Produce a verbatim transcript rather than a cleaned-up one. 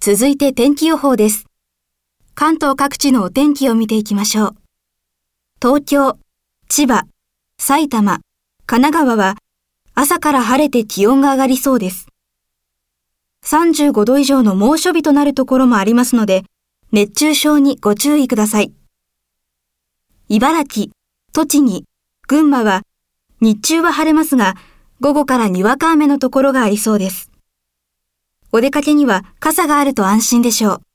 続いて天気予報です。関東各地のお天気を見ていきましょう。東京、千葉、埼玉、神奈川は朝から晴れて気温が上がりそうです。さんじゅうごど以上の猛暑日となるところもありますので、熱中症にご注意ください。茨城、栃木、群馬は日中は晴れますが、午後からにわか雨のところがありそうです。お出かけには傘があると安心でしょう。